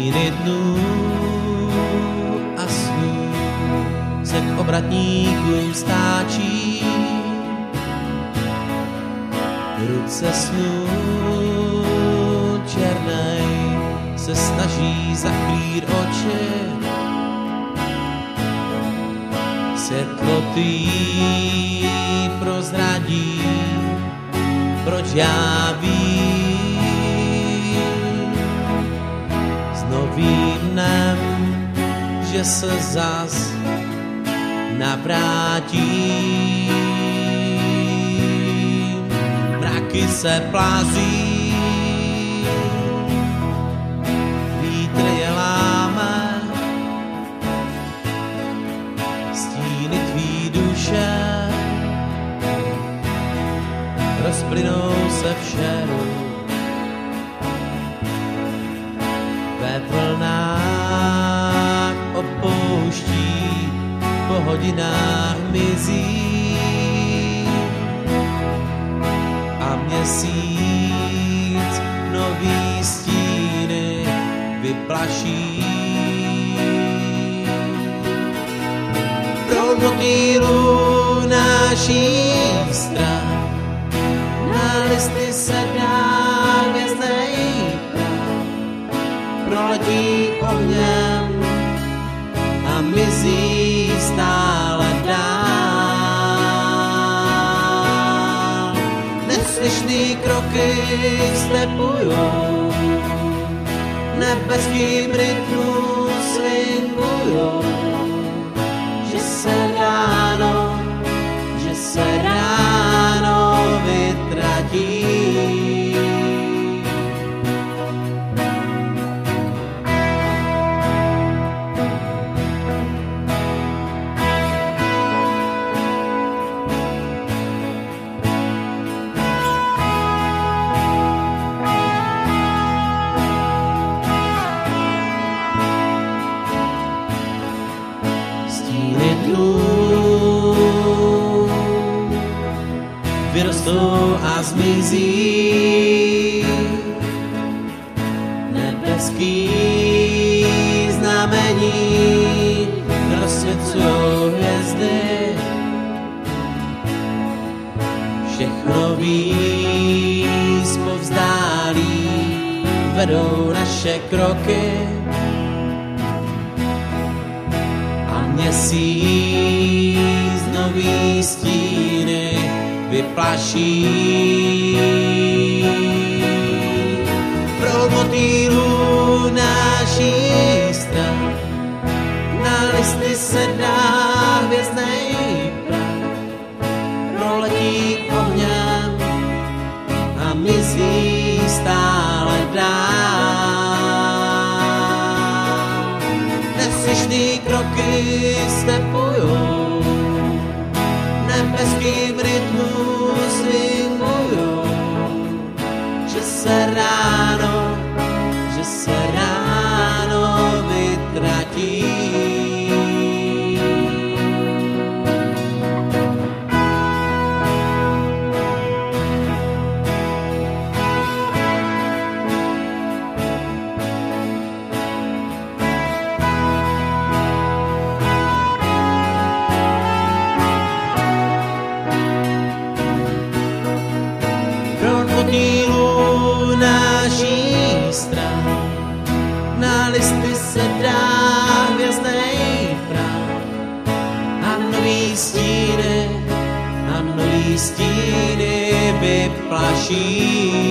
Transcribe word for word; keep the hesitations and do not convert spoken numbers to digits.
Stíny dnů a snů se k obratníkům stáčí, ruce snů černej se snaží zakrýt oči, světlo tvý prozradí, proč já vím. S novým dnem, že se zas navrátí. Mraky se plází, vítr je láme, stíny tvý duše rozplynou se v šeru. Ve vlnách opouští, po hodinách mizí a měsíc nový stíny vyplaší. Pro motýlů našich stran na listy se dá hvězdnej prach, proletí ohněm a mizí stále dál. Neslyšný kroky stepujou, nebeským rytmu swingujou, že se ráno, že se ráno vytratí. Stíny dnů vyrostou a zmizí, nebeský znamení rozsvěcujou hvězdy, všechno víc povzdálí vedou naše kroky a měsíc nový stíny vyplaší. Pro motýlů našich stran na listy se dá hvězdnej prach, proletí ohněm a mizí stále dál. Neslyšný kroky stepujou, nebeským rytmu swingujou, že se ráno, že se ráno vytratí. Motýlů našich stran na listy se dá hvězdnej prach a nový stíny a nový stíny vyplaší.